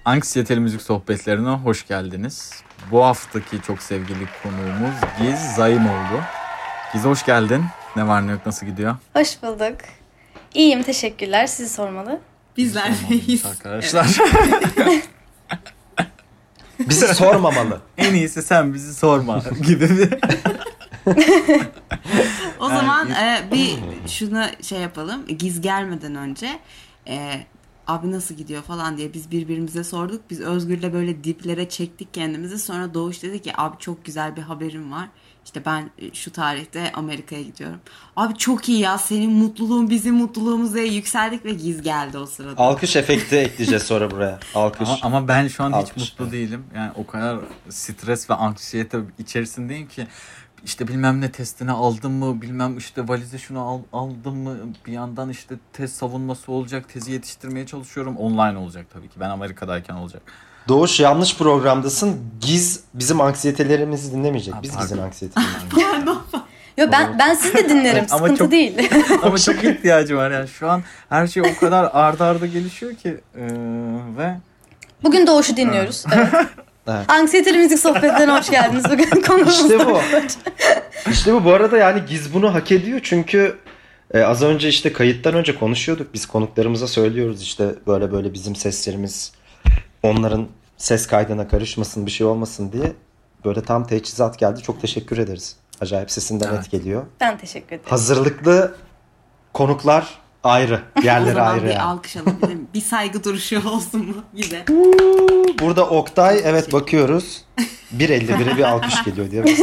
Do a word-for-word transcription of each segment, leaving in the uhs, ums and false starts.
Anksiyeteli Müzik Sohbetlerine hoş geldiniz. Bu haftaki çok sevgili konuğumuz Giz Zaimoğlu. Giz hoş geldin. Ne var ne yok, nasıl gidiyor? Hoş bulduk. İyiyim, teşekkürler. Sizi sormalı. Bizler deyiz. Arkadaşlar. Evet. Bizi sormamalı. En iyisi sen bizi sorma gibi bir... O yani zaman e, bir şunu şey yapalım. Giz gelmeden önce e, abi nasıl gidiyor falan diye biz birbirimize sorduk. Biz Özgür'le böyle diplere çektik kendimizi. Sonra Doğuş dedi ki abi çok güzel bir haberim var. İşte ben şu tarihte Amerika'ya gidiyorum. Abi çok iyi ya, senin mutluluğun bizim mutluluğumuz diye yükseldik ve Giz geldi o sırada. Alkış efekti ekleyeceğiz sonra buraya. Alkış. Ama, ama ben şu an Alkış. hiç mutlu değilim. Yani o kadar stres ve anksiyete içerisindeyim ki işte bilmem ne testini aldım mı, bilmem işte valize şunu al, aldım mı, bir yandan işte tez savunması olacak, tezi yetiştirmeye çalışıyorum. Online olacak tabii ki. Ben Amerika'dayken olacak. Doğuş, yanlış programdasın. Giz bizim anksiyetelerimizi dinlemeyecek. Biz Pardon. Giz'in anksiyetelerimizi. Yo ben ben sizi de dinlerim. Ama Sıkıntı çok- değil. Ama çok ihtiyacı var yani. Şu an her şey o kadar arda arda gelişiyor ki ee, ve Bugün Doğuş'u dinliyoruz. Evet. Evet. Anksiyeteli müzik sohbetlerine hoş geldiniz. Bugün konumuz İşte bu. İşte bu. Bu arada yani Giz bunu hak ediyor çünkü e, az önce işte kayıttan önce konuşuyorduk. Biz konuklarımıza söylüyoruz işte böyle böyle bizim seslerimiz onların ses kaydına karışmasın, bir şey olmasın diye. Böyle tam teçhizat geldi. Çok teşekkür ederiz. Acayip sesinden Evet. et geliyor. Ben teşekkür ederim. Hazırlıklı konuklar ayrı. O Yerleri zaman ayrı bir yani. alkış alabilir miyim? Bir saygı duruşu olsun mu gibi. Burada Oktay, evet bakıyoruz. bir elli bire bir alkış geliyor diye.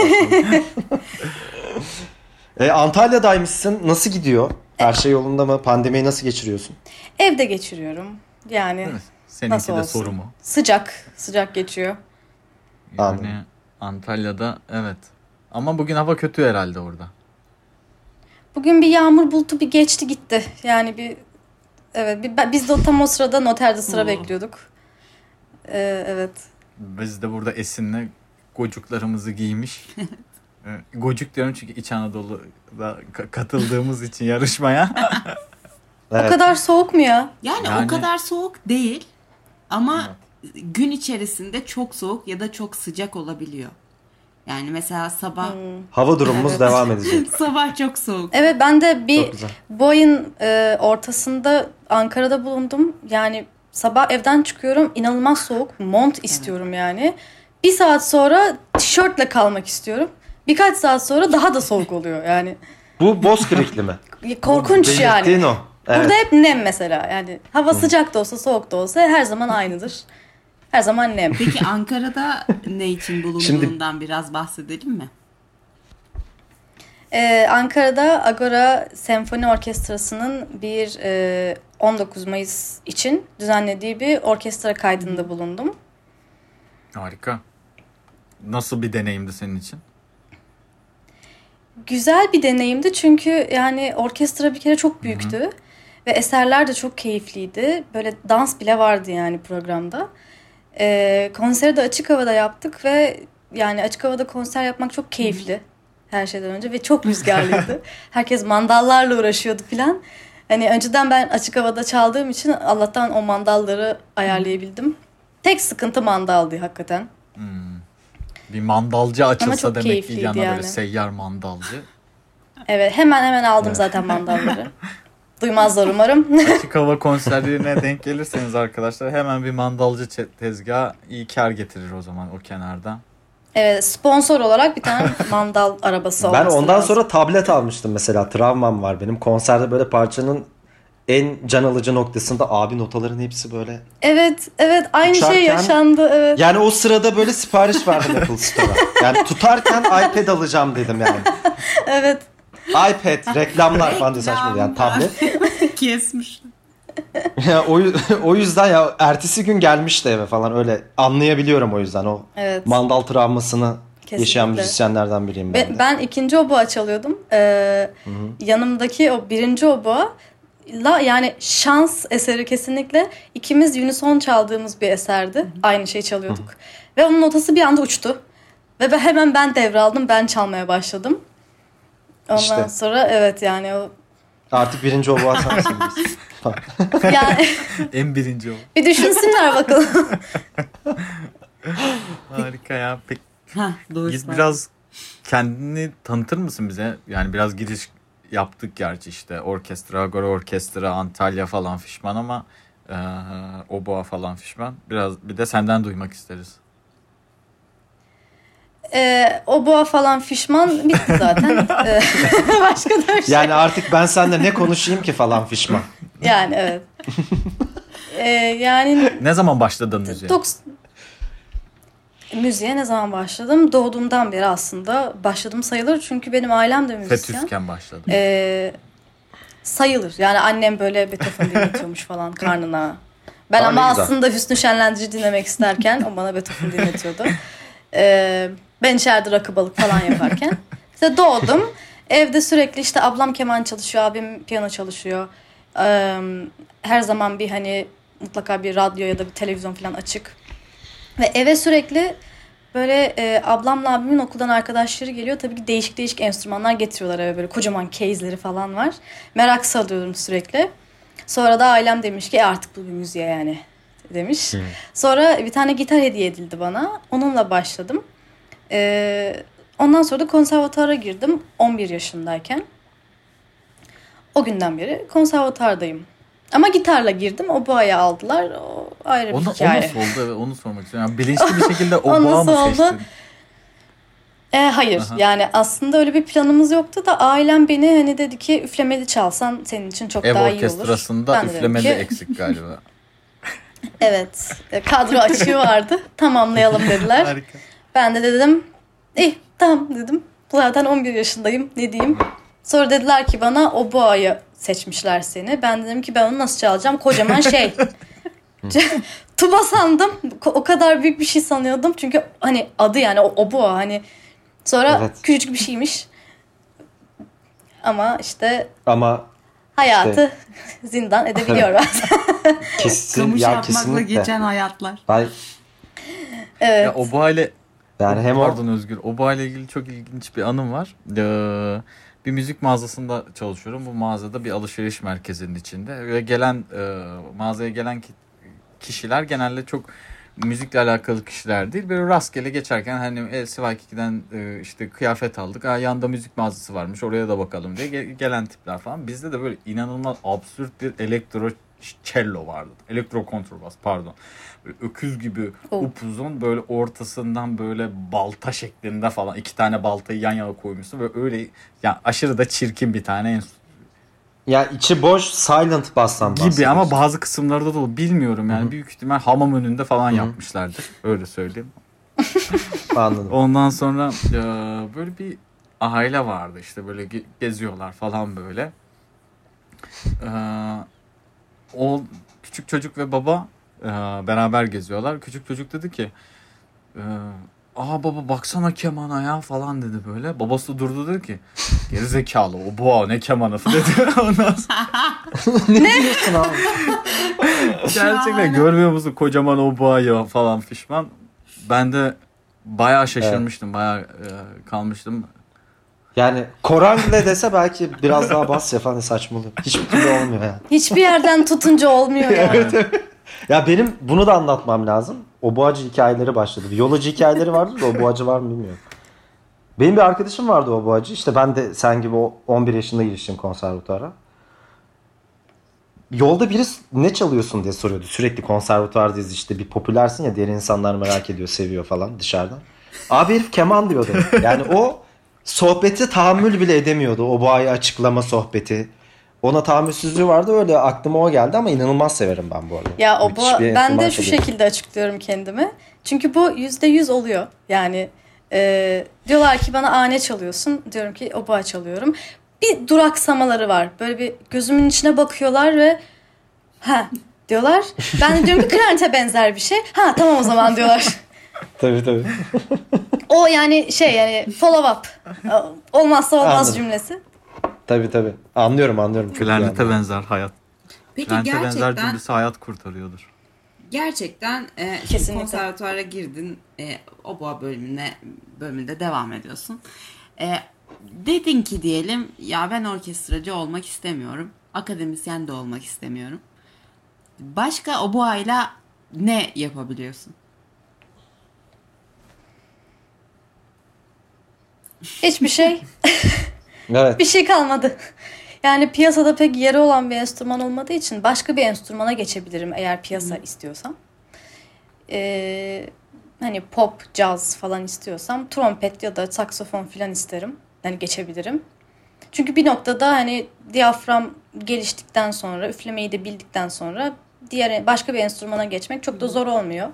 e, Antalya'daymışsın. Nasıl gidiyor? Her şey yolunda mı? Pandemiyi nasıl geçiriyorsun? Evde geçiriyorum. Yani değil mi? Seninki nasıl de olsun? soru mu? Sıcak. Sıcak geçiyor. Yani Anladım. Antalya'da evet. Ama bugün hava kötü herhalde orada. Bugün bir yağmur bulutu bir geçti gitti. Yani bir evet bir, ben- biz de tam o sırada noterde sıra Oo. bekliyorduk. Ee, evet. Biz de burada Esin'le gocuklarımızı giymiş. Ee, Gocuk diyorum çünkü İç Anadolu'da ka- katıldığımız için yarışmaya. Evet. O kadar soğuk mu ya? Yani, Yani- o kadar soğuk değil ama gün içerisinde çok soğuk ya da çok sıcak olabiliyor. Yani mesela sabah Hava durumumuz Evet. devam edecek. sabah çok soğuk. Evet, ben de bir Çok güzel. bu ayın e, ortasında Ankara'da bulundum. Yani sabah evden çıkıyorum, inanılmaz soğuk. Mont istiyorum yani. Bir saat sonra tişörtle kalmak istiyorum. Birkaç saat sonra daha da soğuk oluyor yani. Bu Bozkırıklı mı? Korkunç Belirttiğin yani. o. Evet. Burada hep nem mesela. Yani hava sıcak da olsa soğuk da olsa her zaman aynıdır. Her zaman nem. Peki Ankara'da ne için bulunduğundan biraz bahsedelim mi? Ee, Ankara'da Agora Senfoni Orkestrası'nın bir e, on dokuz Mayıs için düzenlediği bir orkestra kaydında bulundum. Harika. Nasıl bir deneyimdi senin için? Güzel bir deneyimdi çünkü yani orkestra bir kere çok büyüktü ve eserler de çok keyifliydi. Böyle dans bile vardı yani programda. Ee, konseri de açık havada yaptık ve yani açık havada konser yapmak çok keyifli her şeyden önce ve çok rüzgarlıydı. Herkes mandallarla uğraşıyordu falan. Hani önceden ben açık havada çaldığım için Allah'tan o mandalları ayarlayabildim. Tek sıkıntı mandaldı hakikaten. Bir mandalcı açılsa çok demek ki keyifliydi yana böyle yani. seyyar mandalcı. Evet, hemen hemen aldım zaten mandalları. Duymazlar umarım. Açık hava konserlerine denk gelirseniz arkadaşlar hemen bir mandalcı çe- tezgahı iyi kar getirir o zaman o kenarda. Evet, sponsor olarak bir tane mandal arabası olması Ben ondan lazım. sonra tablet almıştım mesela. Travmam var benim. Konserde böyle parçanın en can alıcı noktasında abi notaların hepsi böyle. Evet, evet aynı şey Uçarken- yaşandı. Evet. Yani o sırada böyle sipariş verdim Apple Store'a. Yani tutarken iPad alacağım dedim yani. Evet. iPad, reklamlar falan diye saçma yani tablet. Kesmiş. Ya o, yü- o yüzden ya ertesi gün gelmişti eve falan öyle anlayabiliyorum o yüzden o Evet. mandal travmasını Kesinlikle. yaşayan müzisyenlerden biriyim ben Ben, de. ben ikinci oboğa çalıyordum. Ee, yanımdaki o birinci oboğa la yani şans eseri kesinlikle ikimiz unison çaldığımız bir eserdi. Aynı şeyi çalıyorduk. Ve onun notası bir anda uçtu. Ve ben, hemen ben devraldım. Ben çalmaya başladım. Ondan İşte. sonra evet yani o Artık birinci oboğa sensin biz. Yani En birinci o. bir düşünsünler bakalım. Harika ya. Peki Ha, doğru. Giz biraz kendini tanıtır mısın bize? Yani biraz giriş yaptık gerçi işte orkestra, Agora Orkestra, Antalya falan fişman ama e, Oboa falan fişman. Biraz bir de senden duymak isteriz. Ee, o boğa falan fişman bitti zaten. Ee, Başka da bir şey. Yani artık ben seninle ne konuşayım ki falan fişman. Yani evet. Ee, yani Ne zaman başladın müziğe? Doks- Müziğe ne zaman başladım? Doğduğumdan beri aslında başladım sayılır. Çünkü benim ailem de müzisyen. Fetüsken başladım. Ee, sayılır. Yani annem böyle Beethoven dinletiyormuş falan karnına. Ben Aa, ama ne güzel. aslında Hüsnü Şenlendirici dinlemek isterken o bana Beethoven dinletiyordu. Ee, ben içeride rakıbalık falan yaparken. İşte doğdum. Evde sürekli işte ablam keman çalışıyor, abim piyano çalışıyor. Ee, her zaman bir hani mutlaka bir radyo ya da bir televizyon falan açık. Ve eve sürekli böyle e, ablamla abimin okuldan arkadaşları geliyor. Tabii ki değişik değişik enstrümanlar getiriyorlar eve, böyle kocaman case'leri falan var. Merak salıyorum sürekli. Sonra da ailem demiş ki e artık bu bir müziğe yani demiş. Hmm. Sonra bir tane gitar hediye edildi bana. Onunla başladım. Ee, ondan sonra da konservatuvara girdim on bir yaşındayken. O günden beri konservatuvardayım. Ama gitarla girdim. Oboa'ya aldılar. O ayrı bir Onu, o hikaye. nasıl oldu? Evet, onu sormak istiyorum. Yani bilinçli bir şekilde O Oboa nasıl mı oldu? seçtin? E, hayır. Aha. Yani aslında öyle bir planımız yoktu da ailem beni hani dedi ki üflemeli çalsan senin için çok Ev daha iyi olur. orkestrasında Ben de dedim üflemeli ki, eksik galiba. evet. e, Kadro açığı vardı. Tamamlayalım dediler. Harika. Ben de dedim iyi tamam dedim. Zaten on bir yaşındayım ne diyeyim. Sonra dediler ki bana Oboa'yı seçmişler seni. Ben dedim ki ben onu nasıl çalacağım? Kocaman şey. Tuba sandım. O kadar büyük bir şey sanıyordum. Çünkü hani adı yani o Oboa hani. Sonra Evet. küçücük bir şeymiş. Ama işte Ama hayatı zindan edebiliyor bazen. kesin Kamış ya yapmakla kesinlikle. geçen hayatlar. Ben Evet. Ya Oboa ile yani hem o Pardon Özgür. Oboa ile ilgili çok ilginç bir anım var. Ee, bir müzik mağazasında çalışıyorum. Bu mağazada bir alışveriş merkezinin içinde. Ve gelen e, mağazaya gelen ki- kişiler genelde çok müzikle alakalı kişiler değil. Böyle rastgele geçerken hani L C Y iki'den e, işte kıyafet aldık. Aa, yanında müzik mağazası varmış. Oraya da bakalım diye ge- gelen tipler falan. Bizde de böyle inanılmaz absürt bir elektro cello vardı. Elektro kontrbas pardon. Böyle öküz gibi Oh. upuzun böyle ortasından böyle balta şeklinde falan iki tane baltayı yan yana koymuşsun ve öyle yani aşırı da çirkin bir tane enstrüman ya içi boş silent bass'tan gibi bahsediyorsun. ama bazı kısımlarda da bilmiyorum yani Hı hı. büyük ihtimal hamam önünde falan Hı hı. yapmışlardır. Öyle söyleyeyim. Anladım. Ondan sonra e, böyle bir aile vardı işte böyle ge- geziyorlar falan böyle. E, o küçük çocuk ve baba e, beraber geziyorlar. Küçük çocuk dedi ki e, aa baba baksana kemana ya falan dedi böyle. Babası durdu dedi ki gerizekalı o boğa ne kemanı dedi. Ondan sonra Ne diyorsun abi? gerçekten görmüyor musun kocaman o boğayı falan fişman. Ben de bayağı şaşırmıştım. Bayağı e, kalmıştım. Yani Koran bile dese belki biraz daha bas ya falan saçmalıyor. Hiçbir türlü olmuyor yani. Hiçbir yerden tutunca olmuyor yani. Ya benim bunu da anlatmam lazım. O boğacı hikayeleri başladı. Yolacı hikayeleri vardı da o boğacı var mı bilmiyorum. Benim bir arkadaşım vardı o boğacı. İşte ben de sen gibi o on bir yaşında giriştim konservatuvara. Yolda biri ne çalıyorsun diye soruyordu. Sürekli konservatuvardayız işte bir popülersin ya diğer insanlar merak ediyor, seviyor falan dışarıdan. Abi herif keman diyordu. Yani o sohbeti tahammül bile edemiyordu. O boğayı açıklama sohbeti. Ona tahammülsüzlüğü vardı öyle aklıma o geldi ama inanılmaz severim ben bu arada. Ya o Müthiş bu, bir ben de enstrüman şu çalıyor. şekilde açıklıyorum kendimi. Çünkü bu yüzde yüz oluyor. Yani e, diyorlar ki bana aa ne çalıyorsun? Diyorum ki oboa çalıyorum. Bir duraksamaları var. Böyle bir gözümün içine bakıyorlar ve ha diyorlar. Ben de diyorum ki klarnete benzer bir şey. Ha tamam o zaman diyorlar. Tabii tabii. O yani şey yani follow up. Olmazsa olmaz Anladım. cümlesi. Tabii tabii. Anlıyorum anlıyorum. Çok iyi Klarnete anlıyorum. benzer hayat. Peki Klarnete benzer gerçekten cümlesi hayat kurtarıyordur. gerçekten e, şimdi Kesinlikle. konservatuvara girdin, e, oboa bölümüne bölümünde devam ediyorsun. E, dedin ki diyelim ya ben orkestracı olmak istemiyorum. Akademisyen de olmak istemiyorum. Başka oboayla ne yapabiliyorsun? Hiçbir şey. Evet. Bir şey kalmadı. Yani piyasada pek yeri olan bir enstrüman olmadığı için başka bir enstrümana geçebilirim eğer piyasa Hı. istiyorsam. Ee, hani pop, caz falan istiyorsam trompet ya da saksofon falan isterim. Yani geçebilirim. Çünkü bir noktada hani diyafram geliştikten sonra, üflemeyi de bildikten sonra diğer başka bir enstrümana geçmek çok da zor olmuyor.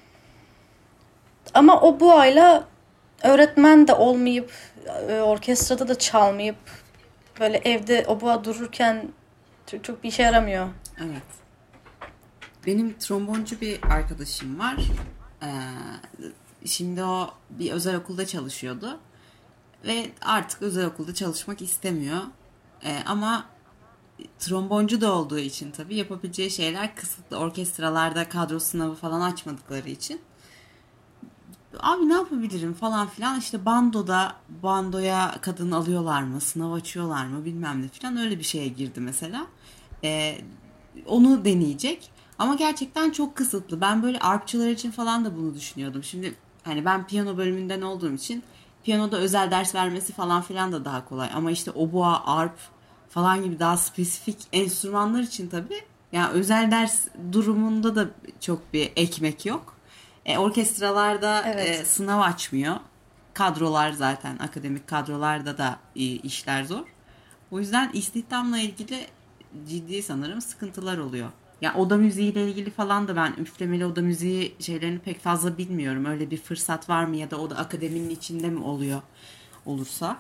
Ama o bu ayla öğretmen de olmayıp, orkestrada da çalmayıp, böyle evde oboa dururken çok, çok bir işe yaramıyor. Evet. Benim tromboncu bir arkadaşım var. Ee, şimdi o bir özel okulda çalışıyordu. Ve artık özel okulda çalışmak istemiyor. Ee, ama tromboncu da olduğu için tabii yapabileceği şeyler kısıtlı. Orkestralarda kadro sınavı falan açmadıkları için. Abi ne yapabilirim falan filan. İşte bandoda, bandoya kadın alıyorlar mı, sınav açıyorlar mı bilmem ne filan, öyle bir şeye girdi mesela. Ee, onu deneyecek. Ama gerçekten çok kısıtlı. Ben böyle arpçılar için falan da bunu düşünüyordum. Şimdi hani ben piyano bölümünden olduğum için piyanoda özel ders vermesi falan filan da daha kolay. Ama işte oboa, arp falan gibi daha spesifik enstrümanlar için tabii yani özel ders durumunda da çok bir ekmek yok. E, orkestralarda evet. e, sınav açmıyor. Kadrolar zaten, akademik kadrolarda da e, işler zor. O yüzden istihdamla ilgili ciddi sanırım sıkıntılar oluyor. Yani oda müziğiyle ilgili falan da ben üflemeli oda müziği şeylerini pek fazla bilmiyorum. Öyle bir fırsat var mı ya da o da akademinin içinde mi oluyor olursa?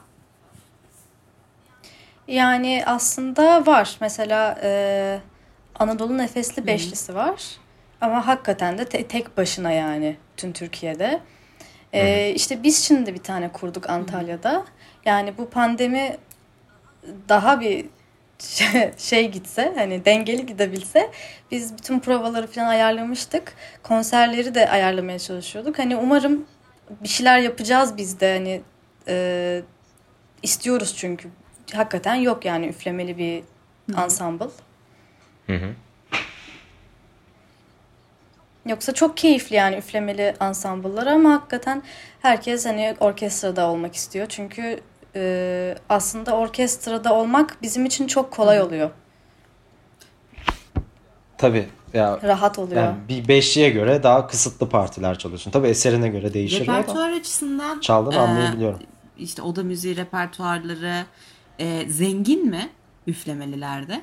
Yani aslında var. Mesela e, Anadolu Nefesli Beşlisi var. Ama hakikaten de te- tek başına yani tüm Türkiye'de. Ee, işte biz şimdi bir tane kurduk Antalya'da. Yani bu pandemi daha bir şey gitse, hani dengeli gidebilse, biz bütün provaları falan ayarlamıştık. Konserleri de ayarlamaya çalışıyorduk. Hani umarım bir şeyler yapacağız biz de, hani e, istiyoruz çünkü. Hakikaten yok yani üflemeli bir ensemble. Hı hı. Yoksa çok keyifli yani üflemeli ansambullar, ama hakikaten herkes hani orkestrada olmak istiyor. Çünkü e, aslında orkestrada olmak bizim için çok kolay oluyor. Tabii. Ya, rahat oluyor. Yani bir beşliğe göre daha kısıtlı partiler çalıyorsun. Tabii eserine göre değişir. Repertuar açısından çaldığını e, anlayabiliyorum. İşte oda müziği repertuarları e, zengin mi üflemelilerde?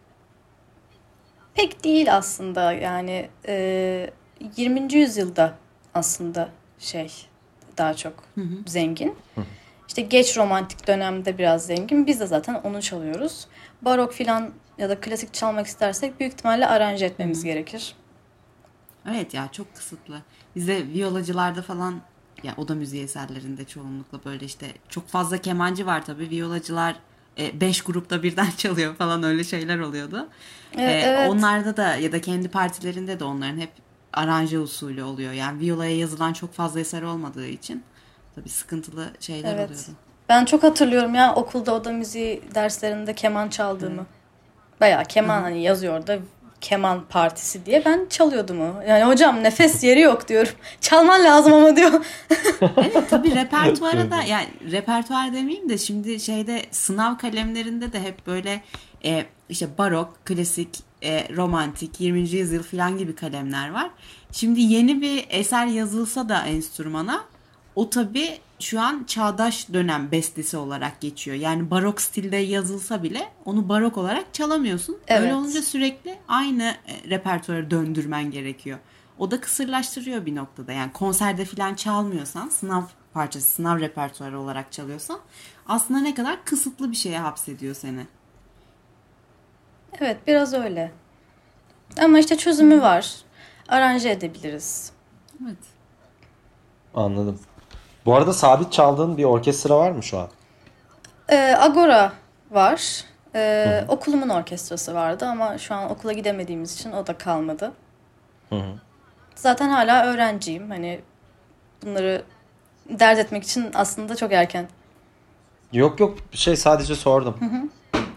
Pek değil aslında yani e, yirminci yüzyılda aslında şey daha çok hı hı. zengin. Hı hı. İşte geç romantik dönemde biraz zengin. Biz de zaten onu çalıyoruz. Barok filan ya da klasik çalmak istersek büyük ihtimalle aranje etmemiz hı hı. gerekir. Evet ya, çok kısıtlı. Bizde viyolacılarda falan, ya oda müziği eserlerinde çoğunlukla böyle işte çok fazla kemancı var tabii. Viyolacılar beş grupta birden çalıyor falan, öyle şeyler oluyordu. Evet, ee, evet. Onlarda da ya da kendi partilerinde de onların hep aranje usulü oluyor. Yani viyolaya yazılan çok fazla eser olmadığı için tabii sıkıntılı şeyler evet. oluyordu. Ben çok hatırlıyorum ya okulda oda müziği derslerinde keman çaldığımı. Evet. Bayağı keman Hı-hı. hani yazıyor da keman partisi diye ben çalıyordum o. Yani hocam nefes yeri yok diyorum. Çalman lazım ama diyor. Evet tabii repertuara da, yani repertuar demeyeyim de şimdi şeyde sınav kalemlerinde de hep böyle e, işte barok, klasik, e, romantik, yirminci yüzyıl falan gibi kalemler var. Şimdi yeni bir eser yazılsa da enstrümana, o tabii şu an çağdaş dönem bestesi olarak geçiyor. Yani barok stilde yazılsa bile onu barok olarak çalamıyorsun. Evet. Öyle olunca sürekli aynı repertuarı döndürmen gerekiyor. O da kısırlaştırıyor bir noktada. Yani konserde falan çalmıyorsan, sınav parçası, sınav repertuarı olarak çalıyorsan aslında ne kadar kısıtlı bir şeye hapsediyor seni. Evet, biraz öyle. Ama işte çözümü Hı. var. Aranje edebiliriz. Evet. Anladım. Bu arada sabit çaldığın bir orkestra var mı şu an? Ee, Agora var. Ee, okulumun orkestrası vardı ama şu an okula gidemediğimiz için o da kalmadı. Hı hı. Zaten hala öğrenciyim. Hani bunları dert etmek için aslında çok erken. Yok yok, şey sadece sordum. Hı hı.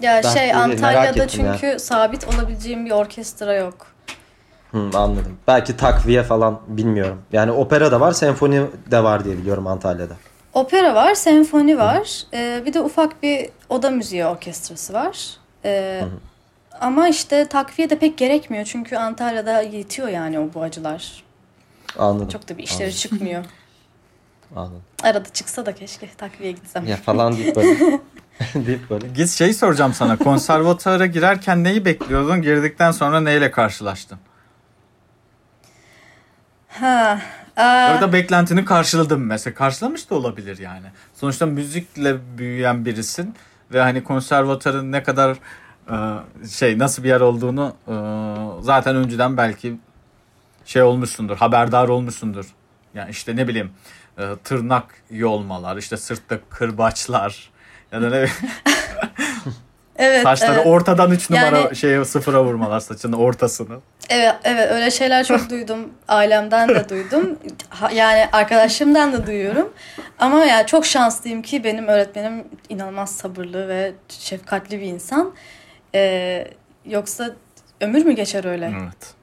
Ya Ben şey de merak Antalya'da ettim çünkü ya. sabit olabileceğim bir orkestra yok. Hı, anladım. Belki takviye falan bilmiyorum. Yani opera da var, senfoni de var diye biliyorum Antalya'da. Opera var, senfoni var. Ee, bir de ufak bir oda müziği orkestrası var. Ee, ama işte takviye de pek gerekmiyor. Çünkü Antalya'da yetiyor yani o boğacılar. Anladım. Çok da bir işleri Anladım. çıkmıyor. Anladim. Arada çıksa da keşke takviye gitsem. Ya falan deyip böyle. deyip böyle. Giz şey soracağım sana. Konservatuara girerken neyi bekliyordun? Girdikten sonra neyle karşılaştın? Ha, aa, Orada beklentini karşıladın mı? Mesela karşılamış da olabilir yani. Sonuçta müzikle büyüyen birisin ve hani konservatuarın ne kadar e, şey nasıl bir yer olduğunu e, zaten önceden belki şey olmuşsundur, haberdar olmuşsundur. Yani işte ne bileyim e, tırnak yolmalar, işte sırtta kırbaçlar ya da ne evet, saçları evet. ortadan üç numara Yani- şeye sıfıra vurmalar saçının ortasını. Evet, evet öyle şeyler çok duydum. Ailemden de duydum. Ha- yani arkadaşlarımdan da duyuyorum. Ama yani çok şanslıyım ki benim öğretmenim inanılmaz sabırlı ve şefkatli bir insan. Ee, yoksa ömür mü geçer öyle? Evet.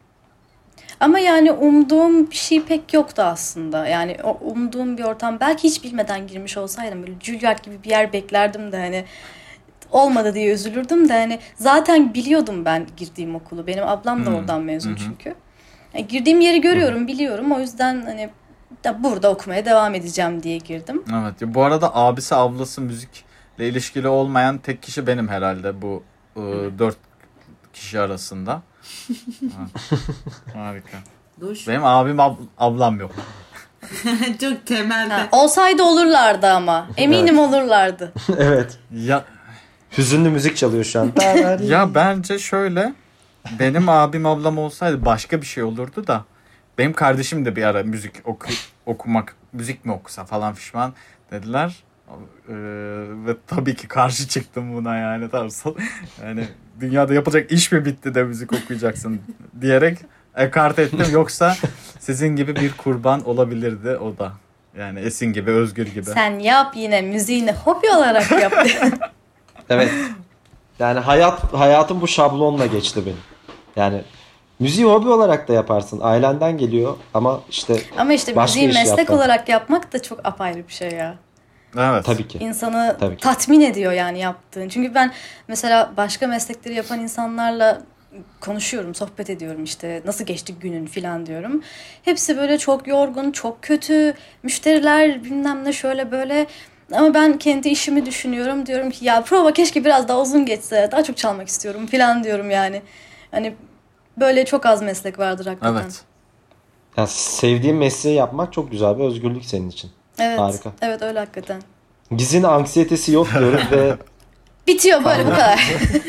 Ama yani umduğum bir şey pek yoktu aslında. Yani o umduğum bir ortam. Belki hiç bilmeden girmiş olsaydım böyle Juilliard gibi bir yer beklerdim de hani olmadı diye üzülürdüm de hani zaten biliyordum ben girdiğim okulu. Benim ablam da Hmm. oradan mezun Hı hı. çünkü. Yani girdiğim yeri görüyorum, biliyorum. O yüzden hani da burada okumaya devam edeceğim diye girdim. Evet. Bu arada abisi ablası müzikle ilişkili olmayan tek kişi benim herhalde bu e, dört kişi arasında. Ha. Harika. Doğuş. Benim abim ab- ablam yok. Çok temelde. Ha, olsaydı olurlardı ama. Eminim olurlardı. Evet. Ya Hüzünlü müzik çalıyor şu an. ya bence şöyle benim abim ablam olsaydı başka bir şey olurdu da benim kardeşim de bir ara müzik oku, okumak müzik mi okusa falan pişman dediler. Ee, ve tabii ki karşı çıktım buna yani tarzı. Yani dünyada yapacak iş mi bitti de müzik okuyacaksın diyerek ekart ettim. Yoksa sizin gibi bir kurban olabilirdi o da. Yani Esin gibi, Özgür gibi. Sen yap yine müziğini hobi olarak yap. Evet. Yani hayat hayatım bu şablonla geçti benim. Yani müziği hobi olarak da yaparsın. Ailenden geliyor ama işte Ama işte başka müziği iş meslek yaptın. olarak yapmak da çok apayrı bir şey ya. Evet. Tabii ki. İnsanı Tabii ki. tatmin ediyor yani yaptığın. Çünkü ben mesela başka meslekleri yapan insanlarla konuşuyorum, sohbet ediyorum işte nasıl geçti günün falan diyorum. Hepsi böyle çok yorgun, çok kötü, müşteriler bilmem ne şöyle böyle. Ama ben kendi işimi düşünüyorum. Diyorum ki ya prova keşke biraz daha uzun geçse, daha çok çalmak istiyorum falan diyorum yani. Hani böyle çok az meslek vardır hakikaten. Evet. Yani sevdiğin mesleği yapmak çok güzel bir özgürlük senin için. Evet, Harika. evet öyle hakikaten. Giz'in anksiyetesi yok diyoruz ve Bitiyor böyle bu kadar.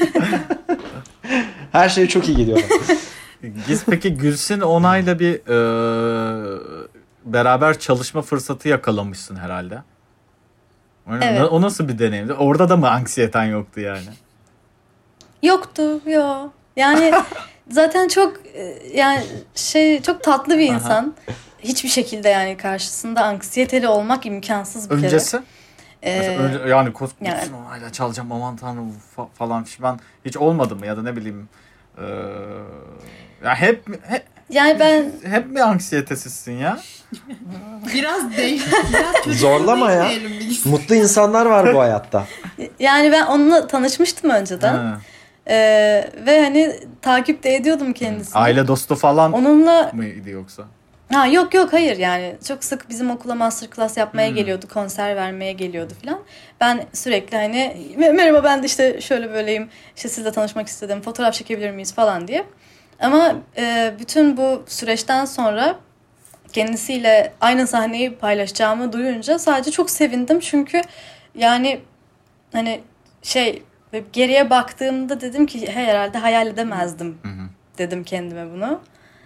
her şey çok iyi gidiyor. Giz peki Gülsün Onay'la bir e, beraber çalışma fırsatı yakalamışsın herhalde. O, Evet. o nasıl bir deneyimdi? Orada da mı anksiyeten yoktu yani? Yoktu, yo. Yani zaten çok e, yani şey çok tatlı bir insan. Hiçbir şekilde yani karşısında anksiyeteli olmak imkansız bir Öncesi? kere. Ee, Mesela önce, yani kos yani- Gülsün Onay'la çalacağım aman tanrım fa- falan pişman hiç olmadı mı ya da ne bileyim e, ya hep hep, yani ben hep mi anksiyetesizsin ya? Biraz değil. Biraz çocuk Zorlama ya. değilim biz. Mutlu insanlar var bu hayatta. yani ben onunla tanışmıştım önceden. Ha. Ee, ve hani takip de ediyordum kendisini. Aile dostu falan Onunla mıydı yoksa? ha yok yok hayır yani çok sık bizim okula masterclass yapmaya Hmm. geliyordu, konser vermeye geliyordu falan. Ben sürekli hani "Me- merhaba ben de işte şöyle böyleyim, işte sizle tanışmak istedim, fotoğraf çekebilir miyiz falan diye. Ama e, bütün bu süreçten sonra kendisiyle aynı sahneyi paylaşacağımı duyunca sadece çok sevindim çünkü yani hani şey geriye baktığımda dedim ki "Hey, herhalde hayal edemezdim Hı hı. dedim kendime bunu.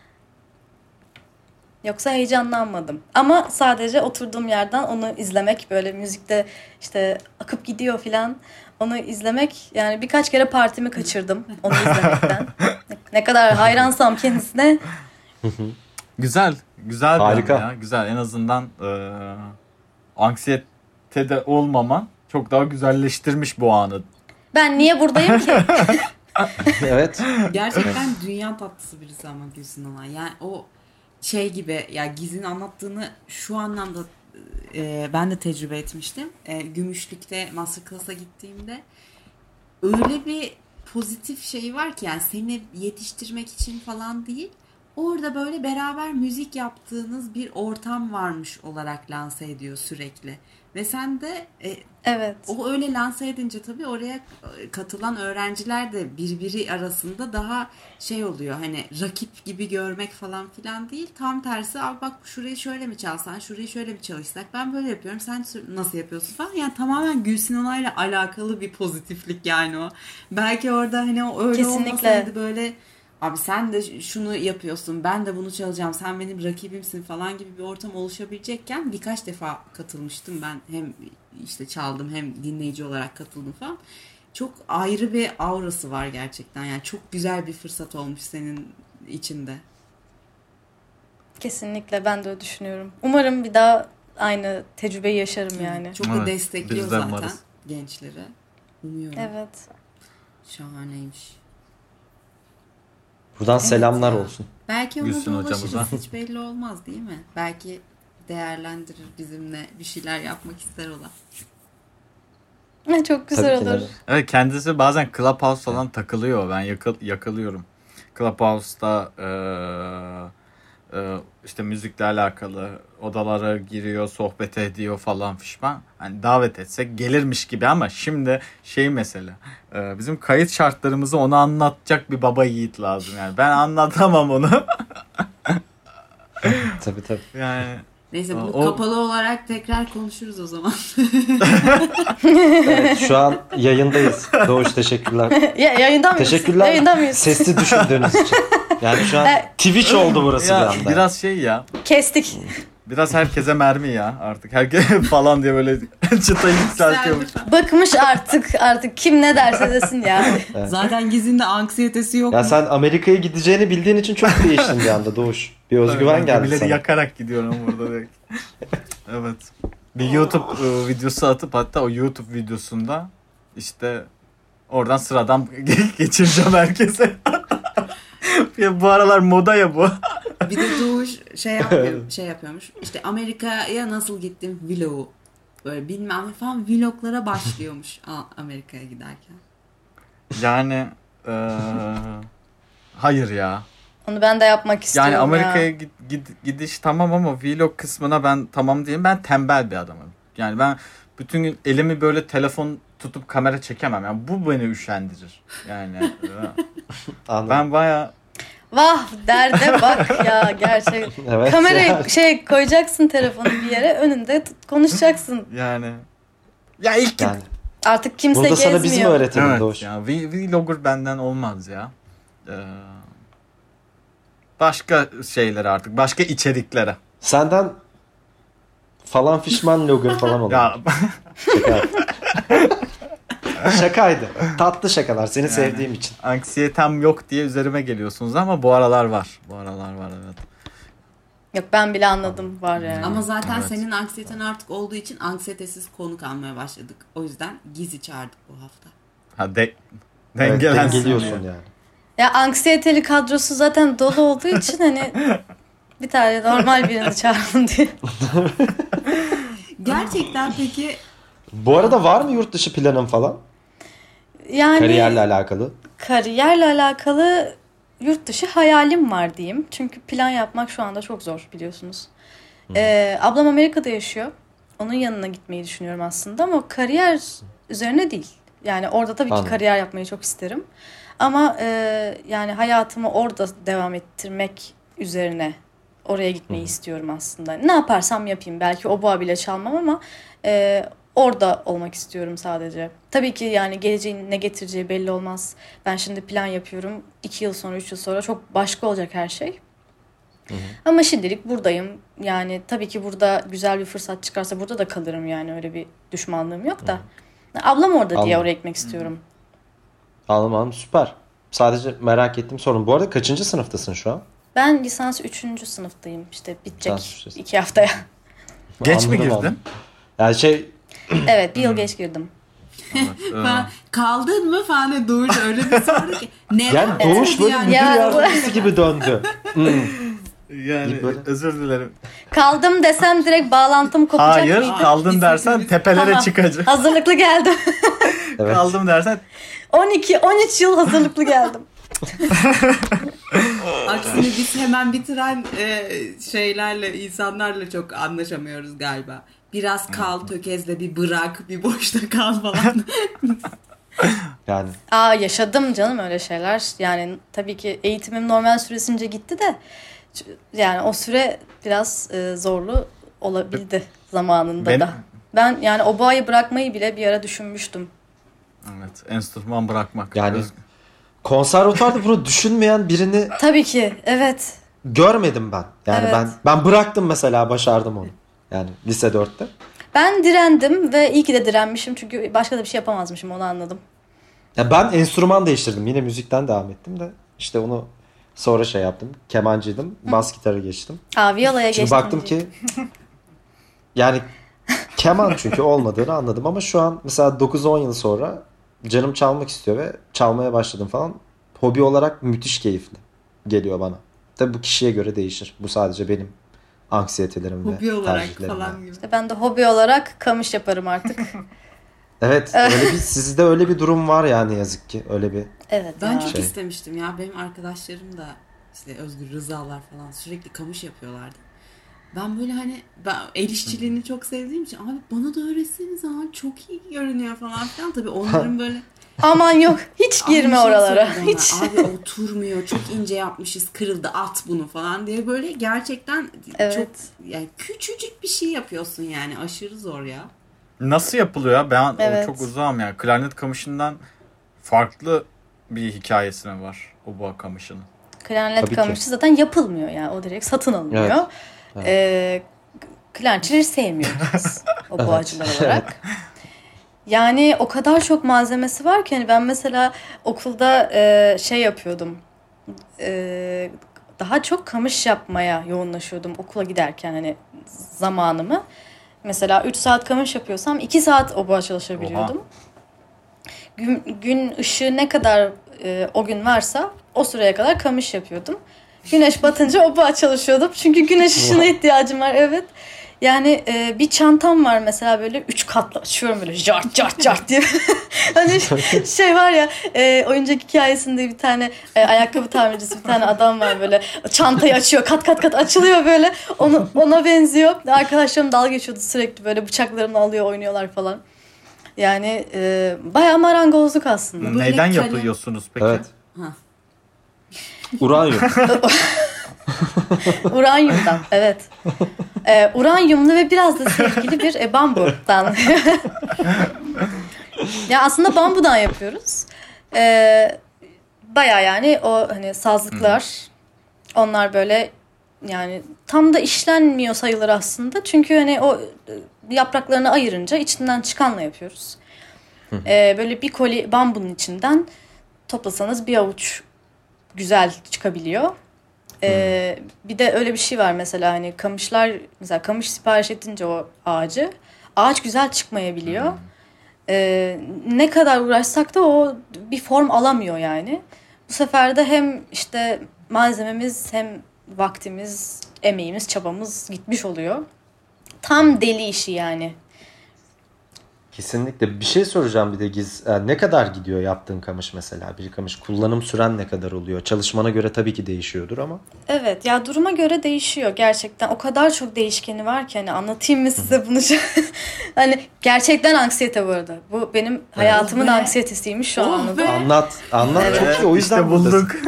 Yoksa heyecanlanmadım. Ama sadece oturduğum yerden onu izlemek böyle müzikte işte akıp gidiyor filan. Onu izlemek yani birkaç kere partimi kaçırdım onu izlemekten. Ne, ne kadar hayransam kendisine. Güzel. Güzel bir Harika. an ya. Güzel. En azından e, anksiyetede olmaman çok daha güzelleştirmiş bu anı Ben niye buradayım ki? Evet. Gerçekten dünya tatlısı birisi ama Gülsün olan. Yani o şey gibi ya Giz'in anlattığını şu anlamda e, ben de tecrübe etmiştim. E, Gümüşlük'te masterclass'a gittiğimde öyle bir pozitif şey var ki yani seni yetiştirmek için falan değil. Orada böyle beraber müzik yaptığınız bir ortam varmış olarak lanse ediyor sürekli. Ve sen de e, Evet. o öyle lanse edince tabii oraya katılan öğrenciler de birbiri arasında daha şey oluyor. Hani rakip gibi görmek falan filan değil. Tam tersi abi bak şurayı şöyle mi çalsan, şurayı şöyle mi çalışsak ben böyle yapıyorum sen nasıl yapıyorsun falan. Yani tamamen Gülsün Onay'la alakalı bir pozitiflik yani o. Belki orada hani o öyle Kesinlikle. olmasaydı böyle abi sen de şunu yapıyorsun, ben de bunu çalacağım, sen benim rakibimsin falan gibi bir ortam oluşabilecekken birkaç defa katılmıştım ben. Hem işte çaldım hem dinleyici olarak katıldım falan. Çok ayrı bir aurası var gerçekten. Yani çok güzel bir fırsat olmuş senin içinde. Kesinlikle ben de öyle düşünüyorum. Umarım bir daha aynı tecrübeyi yaşarım yani. Çok Evet, da destekliyor biz de zaten umarız. gençleri. Umuyorum. Evet. Şahaneymiş. Buradan selamlar ya. olsun. Belki ona Gülsün da hocamıza. ulaşırız. Hiç belli olmaz değil mi? Belki değerlendirir bizimle bir şeyler yapmak ister o da. Ne çok güzel Tabii ki olur. de. Evet kendisi bazen Clubhouse falan takılıyor. Ben yakal yakalıyorum. Clubhouse'da eee, eee, işte müzikle alakalı odalara giriyor, sohbet ediyor falan fişman. Hani davet etsek gelirmiş gibi ama şimdi şey mesele. eee, bizim kayıt şartlarımızı ona anlatacak bir baba yiğit lazım yani. Ben anlatamam onu. Tabii tabii. Yani Neyse bu O- kapalı olarak tekrar konuşuruz o zaman. Evet, şu an yayındayız. Doğuş teşekkürler. Ya, yayında mıyız? Teşekkürler Yayında mıyız? sesli düşündüğünüz için. Yani şu an Twitch oldu burası ya bir anda. biraz şey ya. Kestik. Biraz herkese mermi ya artık. Herkes falan diye böyle çıtayı yükseltiyormuş. Bıkmış artık artık kim ne derse desin yani. Zaten Giz'in de anksiyetesi yok Ya mu? sen Amerika'ya gideceğini bildiğin için çok değiştin bir anda Doğuş. Bir özgüven Ben geldi gemileri sana. yakarak gidiyorum burada direkt. Evet. Bir YouTube e, videosu atıp hatta o YouTube videosunda işte oradan sıradan geçireceğim herkese. Ya bu aralar moda ya bu. Bir de Doğuş şey yapıyor, şey yapıyormuş. İşte Amerika'ya nasıl gittim vlogu. Böyle bilmem ne falan vloglara başlıyormuş A- Amerika'ya giderken. Yani e, hayır ya. Onu ben de yapmak istiyorum Yani Amerika'ya ya. gid, gid- gidiş tamam ama vlog kısmına ben tamam diyeyim. Ben tembel bir adamım. Yani ben bütün gün elimi böyle telefon tutup kamera çekemem. Yani bu beni üşendirir. Yani e, Anladım. ben baya Vah derde bak ya gerçek. Evet. Kamerayı şey koyacaksın telefonu bir yere önünde tut- konuşacaksın. yani ya ilk Yani Artık kimse burada gezmiyor. sana bizim öğretelim evet Doğuş. ya v- vlogger benden olmaz ya. Ee, başka şeylere artık başka içeriklere. Senden falan fişman logger falan olur. Ya Şaka. Şakaydı. Tatlı şakalar. Seni Yani. sevdiğim için. anksiyetem yok diye üzerime geliyorsunuz ama bu aralar var. Bu aralar var evet. Yok ben bile anladım var yani. Ama zaten Evet. senin anksiyeten artık olduğu için anksiyetesiz konuk almaya başladık. O yüzden Giz'i çağırdık bu hafta. Ha de Evet, dengelensin dengeliyorsun diye. yani. Ya anksiyeteli kadrosu zaten dolu olduğu için hani bir tane normal birini çağırın diye. Gerçekten peki Bu arada var mı yurt dışı planın falan? Yani Kariyerle alakalı. kariyerle alakalı yurt dışı hayalim var diyeyim. Çünkü plan yapmak şu anda çok zor biliyorsunuz. Ee, ablam Amerika'da yaşıyor. Onun yanına gitmeyi düşünüyorum aslında ama kariyer üzerine değil. Yani orada tabii ki Anladım. kariyer yapmayı çok isterim. Ama e, yani hayatımı orada devam ettirmek üzerine oraya gitmeyi istiyorum aslında. Ne yaparsam yapayım. Belki oboa bile çalmam ama e, orada olmak istiyorum sadece. Tabii ki yani geleceğin ne getireceği belli olmaz. Ben şimdi plan yapıyorum. iki yıl sonra, üç yıl sonra çok başka olacak her şey. Ama şimdilik buradayım. Yani tabii ki burada güzel bir fırsat çıkarsa burada da kalırım yani. Öyle bir düşmanlığım yok da. Ablam orada diye Anladım. oraya gitmek istiyorum. Anladım anladım. Süper. Sadece merak ettiğim sorun. Bu arada kaçıncı sınıftasın şu an? Ben lisans üçüncü sınıftayım. İşte bitecek Lisans üçüncü. iki haftaya. Geç mi Anladım, girdin? anladım. Yani şey Evet bir yıl geç girdim. Evet, Falan, kaldın mı falan diye Doğuş öyle bir sordu ki. Neden? Yani Doğuş böyle Yani. müdür Ya. yardımcısı gibi döndü. Hmm. yani Böyle. özür dilerim. Kaldım desem direkt bağlantım kopacak Hayır, mıydı? kaldın dersen İstediğimiz- tepelere Tamam. çıkacak. Hazırlıklı geldim. Evet. Kaldım dersen on iki on üç yıl hazırlıklı geldim. Aksine biz hemen bitiren e, şeylerle, insanlarla çok anlaşamıyoruz galiba. Biraz kal, tökezle, bir bırak, bir boşta kal falan. Yani Aa yaşadım canım öyle şeyler. Yani tabii ki eğitimim normal süresince gitti de yani o süre biraz e, zorlu olabildi zamanında Benim- da. Ben yani oboayı bırakmayı bile bir ara düşünmüştüm. evet, enstrüman bırakmak. Yani- Öz- konservatuvarda bunu düşünmeyen birini Tabii ki evet. görmedim ben. Yani Evet. ben ben bıraktım mesela, başardım onu. Yani lise dörtte. Ben direndim ve iyi ki de direnmişim çünkü başka da bir şey yapamazmışım, onu anladım. Ya ben enstrüman değiştirdim. Yine müzikten devam ettim de işte onu sonra şey yaptım. Kemancıydım. Bas gitarı geçtim. Aa violaya Şimdi geçtim. baktım ki yani keman çünkü olmadığını anladım ama şu an mesela dokuz on yıl sonra canım çalmak istiyor ve çalmaya başladım falan. Hobi olarak müthiş keyifli geliyor bana. Tabii bu kişiye göre değişir. Bu sadece benim anksiyetelerim ve Hobi olarak tercihlerim. falan gibi. İşte ben de hobi olarak kamış yaparım artık. Evet, öyle bir sizde öyle bir durum var yani, yazık ki öyle bir. Evet Ben ya. çok Şey. istemiştim ya. Benim arkadaşlarım da işte Özgür Rızalar falan sürekli kamış yapıyorlardı. Ben böyle hani ben el işçiliğini çok sevdiğim için abi bana da öğretseniz abi çok iyi görünüyor falan filan. Tabii onların böyle Aman yok hiç girme aynı şey oralara. söyledi Hiç. onlar. Abi oturmuyor, çok ince yapmışız, kırıldı, at bunu falan diye böyle gerçekten Evet. çok yani küçücük bir şey yapıyorsun yani, aşırı zor ya. Nasıl yapılıyor ya? Ben Evet. o çok uzağım ya. Klarnet kamışından farklı bir hikayesi mi var o boğa kamışının? Klarnet Tabii ki. kamışı zaten yapılmıyor yani. O direkt satın alınıyor. Evet. Evet. Ee, klarnetçileri sevmiyoruz biz o boğacılar olarak. Yani o kadar çok malzemesi var ki hani ben mesela okulda e, şey yapıyordum. E, daha çok kamış yapmaya yoğunlaşıyordum okula giderken hani zamanımı. Mesela üç saat kamış yapıyorsam iki saat oboğa çalışabiliyordum. Gün, gün ışığı ne kadar e, o gün varsa o süreye kadar kamış yapıyordum. Güneş batınca oboğa çalışıyordum. Çünkü güneş ışığına ihtiyacım var, evet. Yani e, bir çantam var mesela böyle üç katlı açıyorum böyle cart cart cart diye. Hani şey var ya e, oyuncak hikayesinde bir tane e, ayakkabı tamircisi bir tane adam var böyle çantayı açıyor kat kat kat açılıyor böyle onu ona benziyor. Arkadaşlarım dalga geçiyordu sürekli böyle bıçaklarını alıyor oynuyorlar falan. Yani e, bayağı marangozluk aslında. Böyle Neyden kalem- yapıyorsunuz peki? Evet. Ha. Uranyum. Uranyumdan, evet. Ee, uranyumlu ve biraz da sevgili bir e, bambudan. Ya aslında bambudan yapıyoruz. Ee, Baya yani o hani sazlıklar, onlar böyle yani tam da işlenmiyor sayılır aslında. Çünkü hani o e, yapraklarını ayırınca içinden çıkanla yapıyoruz. Ee, böyle bir koli bambunun içinden toplasanız bir avuç güzel çıkabiliyor. Ee, bir de öyle bir şey var mesela hani kamışlar, mesela kamış sipariş edince o ağacı ağaç güzel çıkmayabiliyor. Ee, ne kadar uğraşsak da o bir form alamıyor yani. Bu sefer de hem işte malzememiz hem vaktimiz, emeğimiz, çabamız gitmiş oluyor. Tam deli işi yani. Kesinlikle. Bir şey soracağım bir de Giz. Ee, Ne kadar gidiyor yaptığın kamış mesela? Bir kamış kullanım süren ne kadar oluyor? Çalışmana göre tabii ki değişiyordur ama. Evet ya duruma göre değişiyor gerçekten. O kadar çok değişkeni var ki hani anlatayım mı size bunu? Hani gerçekten anksiyete bu arada. Bu benim hayatımın Oh be. anksiyetesiymiş şu an, Oh anladım. be. Anlat. Anlat Evet. çok iyi. O yüzden işte buradasın. bulduk.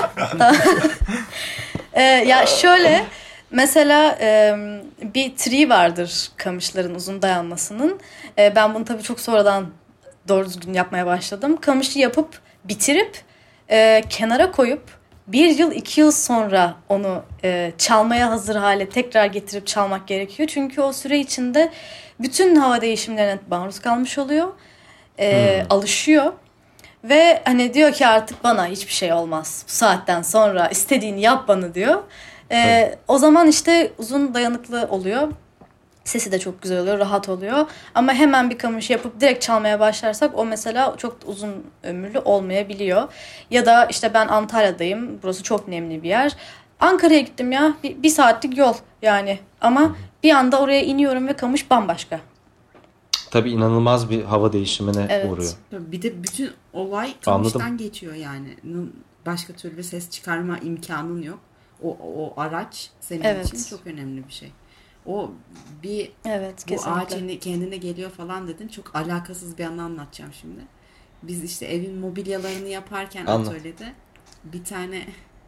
Ee, ya şöyle mesela e, bir tri vardır kamışların uzun dayanmasının. E, ben bunu tabii çok sonradan doğru düzgün yapmaya başladım. Kamışı yapıp bitirip e, kenara koyup bir yıl iki yıl sonra onu e, çalmaya hazır hale tekrar getirip çalmak gerekiyor. Çünkü o süre içinde bütün hava değişimlerine maruz kalmış oluyor. E, Hmm. Alışıyor. Ve hani diyor ki artık bana hiçbir şey olmaz. Bu saatten sonra istediğini yap bana diyor. Ee, o zaman işte uzun dayanıklı oluyor. Sesi de çok güzel oluyor, rahat oluyor. Ama hemen bir kamış yapıp direkt çalmaya başlarsak o mesela çok uzun ömürlü olmayabiliyor. Ya da işte ben Antalya'dayım, burası çok nemli bir yer. Ankara'ya gittim ya, bir, bir saatlik yol yani. Ama bir anda oraya iniyorum ve kamış bambaşka. Tabii inanılmaz bir hava değişimine Evet. uğruyor. Bir de bütün olay Anladım. kamıştan geçiyor yani. Başka türlü ses çıkarma imkanın yok. O, o araç senin Evet. için çok önemli bir şey. O bir Evet, bu kesinlikle. ağaç kendine, kendine geliyor falan dedin. Çok alakasız bir anı anlatacağım şimdi. Biz işte evin mobilyalarını yaparken Anlat. atölyede bir tane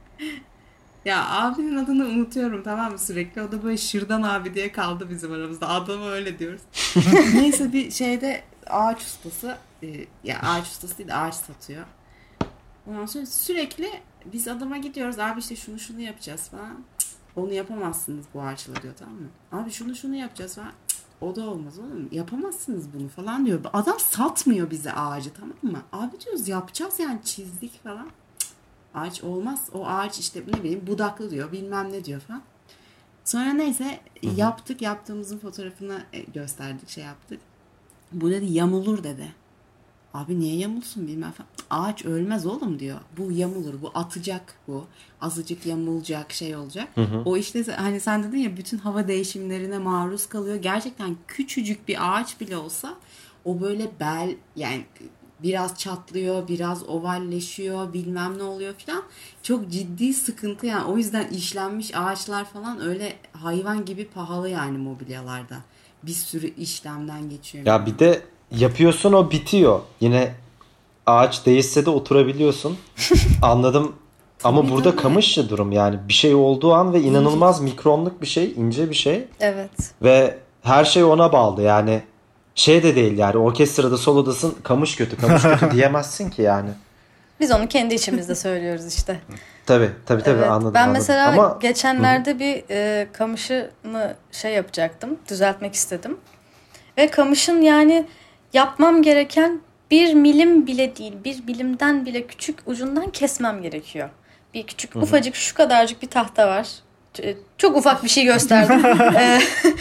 ya abinin adını unutuyorum tamam mı sürekli. O da böyle Şırdan abi diye kaldı bizim aramızda. Adamı öyle diyoruz. Neyse bir şeyde ağaç ustası e, ya ağaç ustası değil de ağaç satıyor. Ondan sonra sürekli biz adama gidiyoruz. Abi işte şunu şunu yapacağız falan. Cık, onu yapamazsınız bu ağaçla diyor tamam mı? Abi şunu şunu yapacağız falan. Cık, o da olmaz oğlum. Yapamazsınız bunu falan diyor. Adam satmıyor bize ağacı tamam mı? Abi diyoruz yapacağız yani çizdik falan. Cık, ağaç olmaz. O ağaç işte ne bileyim budaklı diyor bilmem ne diyor falan. Sonra neyse yaptık yaptığımızın fotoğrafını gösterdik şey yaptık. Bu dedi yamulur dedi. Abi niye yamulsun bilmem falan. Ağaç ölmez oğlum diyor. Bu yamulur. Bu atacak bu. Azıcık yamulacak şey olacak. Hı hı. O işte hani sen dedin ya bütün hava değişimlerine maruz kalıyor. Gerçekten küçücük bir ağaç bile olsa o böyle bel yani biraz çatlıyor, biraz ovalleşiyor, bilmem ne oluyor falan. Çok ciddi sıkıntı yani. O yüzden işlenmiş ağaçlar falan öyle hayvan gibi pahalı yani mobilyalarda. Bir sürü işlemden geçiyor. Ya bir de yapıyorsun o bitiyor. Yine ağaç değişse de oturabiliyorsun. Anladım. Ama Tabii, burada tabii. kamışlı durum yani. Bir şey olduğu an ve inanılmaz mikronluk bir şey, ince bir şey. Evet. Ve her şey ona bağlı yani. Şey de değil yani orkestrada solodasın kamış kötü kamış kötü diyemezsin ki yani. Biz onu kendi içimizde söylüyoruz işte. Tabii tabii tabii Evet. anladım. Ben anladım. mesela Ama geçenlerde bir e, kamışımı şey yapacaktım, düzeltmek istedim. Ve kamışın yani yapmam gereken bir milim bile değil, bir milimden bile küçük ucundan kesmem gerekiyor. Bir küçük ufacık şu kadarcık bir tahta var. Ç- Çok ufak bir şey gösterdim. Ee,